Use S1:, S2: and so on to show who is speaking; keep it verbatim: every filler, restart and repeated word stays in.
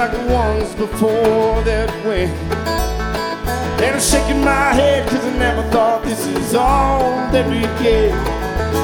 S1: like the ones before that way. And I'm shaking my head 'cause I never thought this is all that we get.